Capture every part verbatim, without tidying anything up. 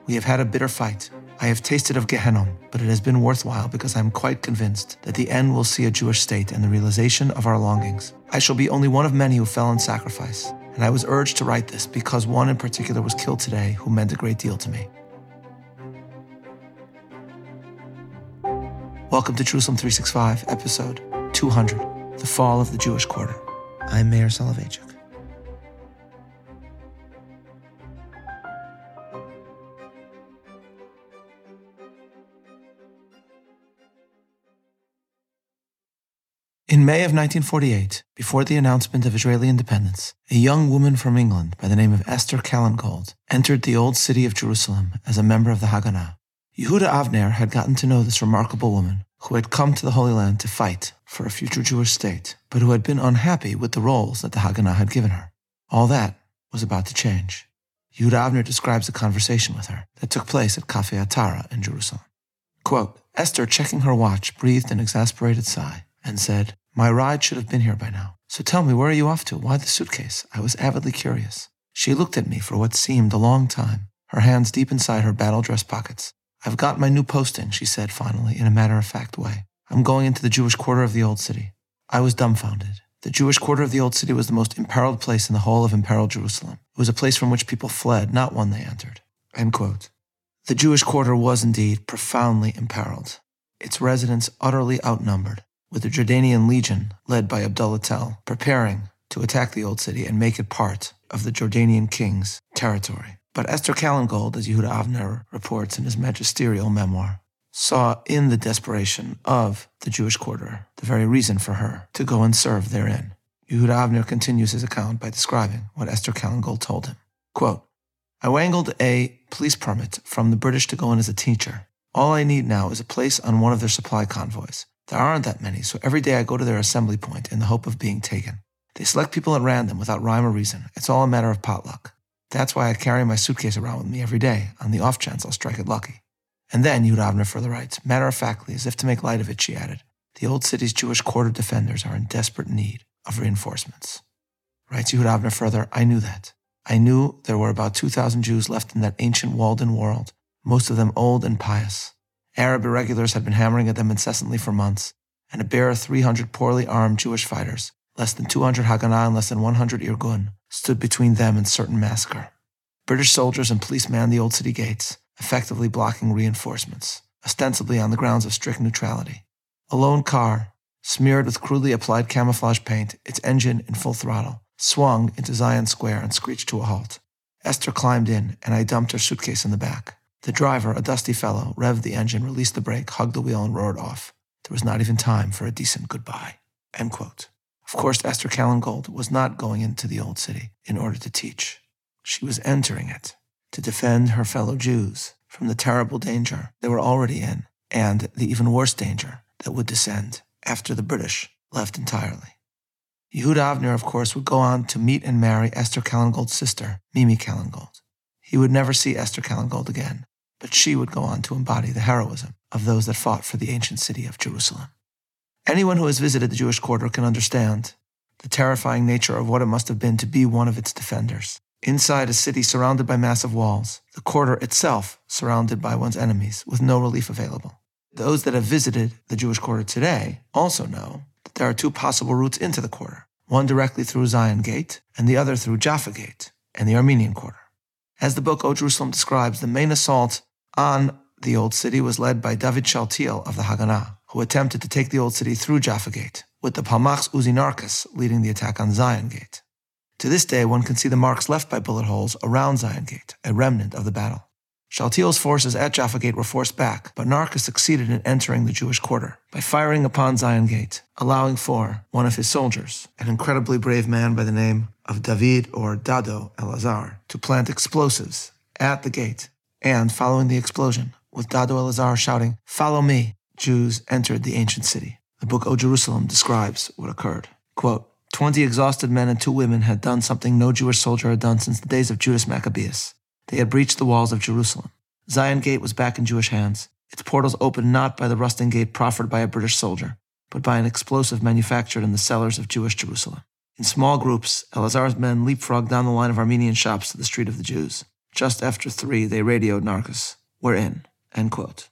We have had a bitter fight. I have tasted of Gehenna, but it has been worthwhile because I am quite convinced that the end will see a Jewish state and the realization of our longings. I shall be only one of many who fell in sacrifice, and I was urged to write this because one in particular was killed today who meant a great deal to me. Welcome to Jerusalem three sixty-five, episode two hundred, The Fall of the Jewish Quarter. I'm Meir Soloveichik. In May of nineteen forty-eight, before the announcement of Israeli independence, a young woman from England by the name of Esther Kallengold entered the old city of Jerusalem as a member of the Haganah. Yehuda Avner had gotten to know this remarkable woman who had come to the Holy Land to fight for a future Jewish state, but who had been unhappy with the roles that the Haganah had given her. All that was about to change. Yehuda Avner describes a conversation with her that took place at Cafe Atara in Jerusalem. Quote, Esther, checking her watch, breathed an exasperated sigh and said, "My ride should have been here by now. So tell me, where are you off to? Why the suitcase?" I was avidly curious. She looked at me for what seemed a long time, her hands deep inside her battle dress pockets. "I've got my new posting," she said finally, in a matter-of-fact way. "I'm going into the Jewish quarter of the Old City." I was dumbfounded. The Jewish quarter of the Old City was the most imperiled place in the whole of imperiled Jerusalem. It was a place from which people fled, not one they entered. End quote. The Jewish quarter was indeed profoundly imperiled, its residents utterly outnumbered, with the Jordanian legion, led by Abdullah Tell, preparing to attack the Old City and make it part of the Jordanian king's territory. But Esther Kallengold, as Yehuda Avner reports in his magisterial memoir, saw in the desperation of the Jewish quarter the very reason for her to go and serve therein. Yehuda Avner continues his account by describing what Esther Kallengold told him. Quote, "I wangled a police permit from the British to go in as a teacher. All I need now is a place on one of their supply convoys. There aren't that many, so every day I go to their assembly point in the hope of being taken. They select people at random without rhyme or reason. It's all a matter of potluck. That's why I carry my suitcase around with me every day, on the off chance I'll strike it lucky." And then, Yehuda Avner further writes, matter-of-factly, as if to make light of it, she added, "The old city's Jewish quarter defenders are in desperate need of reinforcements." Writes Yehuda Avner further, "I knew that. I knew there were about two thousand Jews left in that ancient walled-in world, most of them old and pious. Arab irregulars had been hammering at them incessantly for months, and a bare three hundred poorly armed Jewish fighters, less than two hundred Haganah and less than one hundred Irgun, stood between them and certain massacre. British soldiers and police manned the old city gates, effectively blocking reinforcements, ostensibly on the grounds of strict neutrality. A lone car, smeared with crudely applied camouflage paint, its engine in full throttle, swung into Zion Square and screeched to a halt. Esther climbed in, and I dumped her suitcase in the back. The driver, a dusty fellow, revved the engine, released the brake, hugged the wheel, and roared off. There was not even time for a decent goodbye." End quote. Of course, Esther Kallengold was not going into the old city in order to teach. She was entering it to defend her fellow Jews from the terrible danger they were already in, and the even worse danger that would descend after the British left entirely. Yehuda Avner, of course, would go on to meet and marry Esther Kallengold's sister, Mimi Kallengold. He would never see Esther Kallengold again, but she would go on to embody the heroism of those that fought for the ancient city of Jerusalem. Anyone who has visited the Jewish quarter can understand the terrifying nature of what it must have been to be one of its defenders. Inside a city surrounded by massive walls, the quarter itself surrounded by one's enemies with no relief available. Those that have visited the Jewish quarter today also know that there are two possible routes into the quarter, one directly through Zion Gate and the other through Jaffa Gate and the Armenian quarter. As the book O Jerusalem describes, the main assault on the old city was led by David Shaltiel of the Haganah, who attempted to take the old city through Jaffa Gate, with the Palmach's Uzi Narkis leading the attack on Zion Gate. To this day, one can see the marks left by bullet holes around Zion Gate, a remnant of the battle. Shaltiel's forces at Jaffa Gate were forced back, but Narkis succeeded in entering the Jewish quarter by firing upon Zion Gate, allowing for one of his soldiers, an incredibly brave man by the name of David or Dado Elazar, to plant explosives at the gate. And following the explosion, with Dado Elazar shouting, "Follow me," Jews entered the ancient city. The book O Jerusalem describes what occurred. Quote, Twenty exhausted men and two women had done something no Jewish soldier had done since the days of Judas Maccabeus. They had breached the walls of Jerusalem. Zion Gate was back in Jewish hands, its portals opened not by the rusting gate proffered by a British soldier, but by an explosive manufactured in the cellars of Jewish Jerusalem. In small groups, Elazar's men leapfrogged down the line of Armenian shops to the Street of the Jews. Just after three, they radioed Narcus, "We're in," end quote.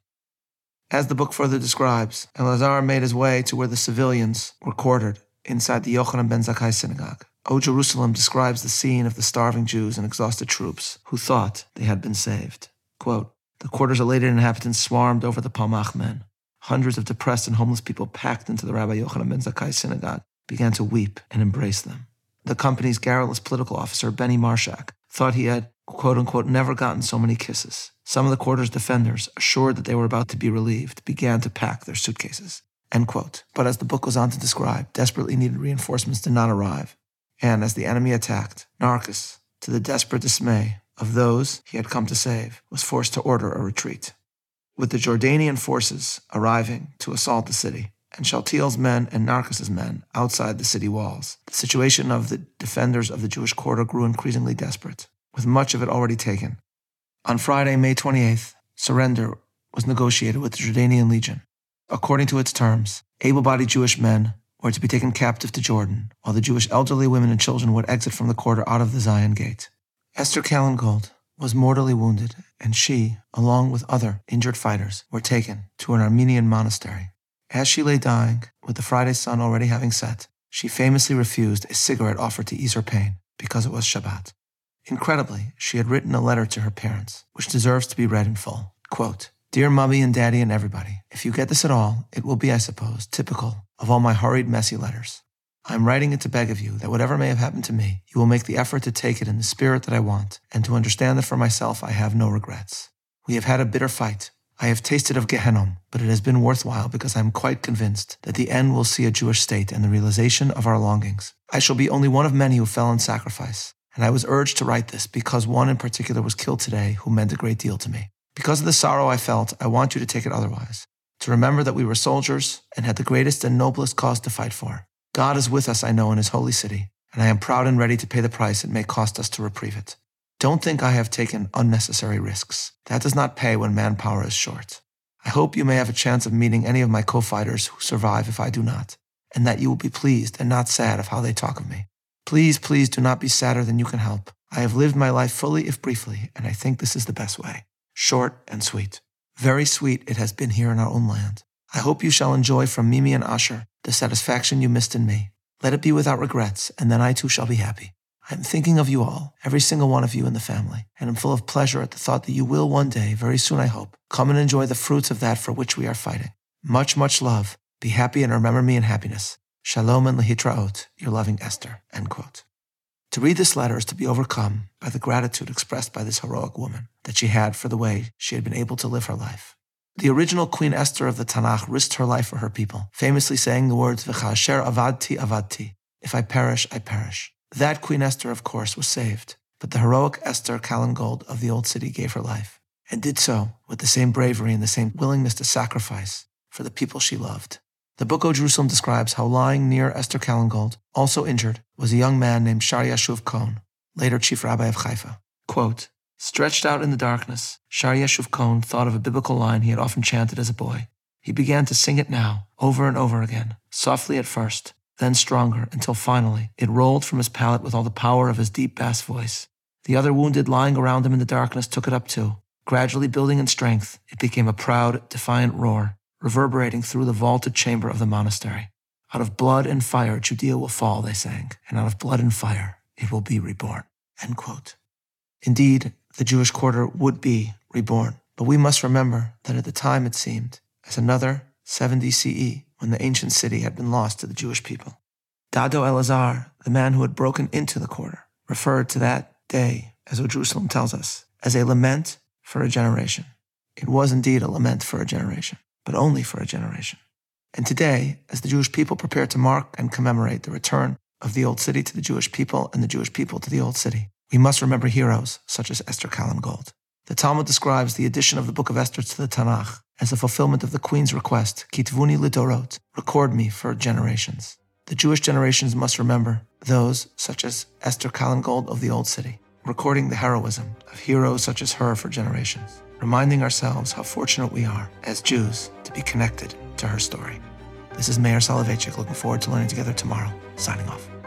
As the book further describes, Elazar made his way to where the civilians were quartered inside the Yochanan ben Zakkai synagogue. O Jerusalem describes the scene of the starving Jews and exhausted troops who thought they had been saved. Quote, "The quarter's elated inhabitants swarmed over the Palmach men. Hundreds of depressed and homeless people packed into the Rabbi Yochanan ben Zakkai synagogue began to weep and embrace them. The company's garrulous political officer, Benny Marshak, thought he had, quote-unquote, never gotten so many kisses. Some of the quarter's defenders, assured that they were about to be relieved, began to pack their suitcases," end quote. But as the book goes on to describe, desperately needed reinforcements did not arrive. And as the enemy attacked, Narcus, to the desperate dismay of those he had come to save, was forced to order a retreat. With the Jordanian forces arriving to assault the city, and Shaltiel's men and Narcus's men outside the city walls, the situation of the defenders of the Jewish quarter grew increasingly desperate, with much of it already taken. On Friday, May twenty-eighth, surrender was negotiated with the Jordanian Legion. According to its terms, able-bodied Jewish men were to be taken captive to Jordan, while the Jewish elderly women and children would exit from the quarter out of the Zion Gate. Esther Kallengold was mortally wounded, and she, along with other injured fighters, were taken to an Armenian monastery. As she lay dying, with the Friday sun already having set, she famously refused a cigarette offered to ease her pain because it was Shabbat. Incredibly, she had written a letter to her parents, which deserves to be read in full. Quote, "Dear Mummy and Daddy and everybody, if you get this at all, it will be, I suppose, typical of all my hurried, messy letters. I am writing it to beg of you that whatever may have happened to me, you will make the effort to take it in the spirit that I want, and to understand that for myself I have no regrets. We have had a bitter fight. I have tasted of Gehenna, but it has been worthwhile because I am quite convinced that the end will see a Jewish state and the realization of our longings. I shall be only one of many who fell in sacrifice, and I was urged to write this because one in particular was killed today who meant a great deal to me. Because of the sorrow I felt, I want you to take it otherwise, to remember that we were soldiers and had the greatest and noblest cause to fight for. God is with us, I know, in his holy city, and I am proud and ready to pay the price it may cost us to reprieve it. Don't think I have taken unnecessary risks. That does not pay when manpower is short. I hope you may have a chance of meeting any of my co-fighters who survive if I do not, and that you will be pleased and not sad of how they talk of me. Please, please do not be sadder than you can help. I have lived my life fully if briefly, and I think this is the best way. Short and sweet. Very sweet it has been here in our own land. I hope you shall enjoy from Mimi and Asher the satisfaction you missed in me. Let it be without regrets, and then I too shall be happy. I am thinking of you all, every single one of you in the family, and am full of pleasure at the thought that you will one day, very soon I hope, come and enjoy the fruits of that for which we are fighting. Much, much love. Be happy and remember me in happiness. Shalom and lehitraot, your loving Esther." End quote. To read this letter is to be overcome by the gratitude expressed by this heroic woman that she had for the way she had been able to live her life. The original Queen Esther of the Tanakh risked her life for her people, famously saying the words, "V'chasher avadti avadti," if I perish, I perish. That Queen Esther, of course, was saved, but the heroic Esther Kallengold of the Old City gave her life, and did so with the same bravery and the same willingness to sacrifice for the people she loved. The book O Jerusalem describes how lying near Esther Kallengold, also injured, was a young man named Shar Yashuv Cohen, later chief rabbi of Haifa. Quote, "Stretched out in the darkness, Shar Yashuv Cohen thought of a biblical line he had often chanted as a boy. He began to sing it now, over and over again, softly at first, then stronger, until finally it rolled from his palate with all the power of his deep bass voice. The other wounded lying around him in the darkness took it up too. Gradually building in strength, it became a proud, defiant roar, reverberating through the vaulted chamber of the monastery. Out of blood and fire Judea will fall, they sang, and out of blood and fire it will be reborn." End quote. Indeed, the Jewish quarter would be reborn, but we must remember that at the time it seemed as another seventy C E when the ancient city had been lost to the Jewish people. Dado Elazar, the man who had broken into the quarter, referred to that day, as O Jerusalem tells us, as a lament for a generation. It was indeed a lament for a generation, but only for a generation. And today, as the Jewish people prepare to mark and commemorate the return of the Old City to the Jewish people and the Jewish people to the Old City, we must remember heroes such as Esther Kallengold. The Talmud describes the addition of the book of Esther to the Tanakh as a fulfillment of the queen's request, Kitvuni lidorot, record me for generations. The Jewish generations must remember those such as Esther Kallengold of the Old City, recording the heroism of heroes such as her for generations, reminding ourselves how fortunate we are as Jews to be connected to her story. This is Meir Soloveichik, looking forward to learning together tomorrow, signing off.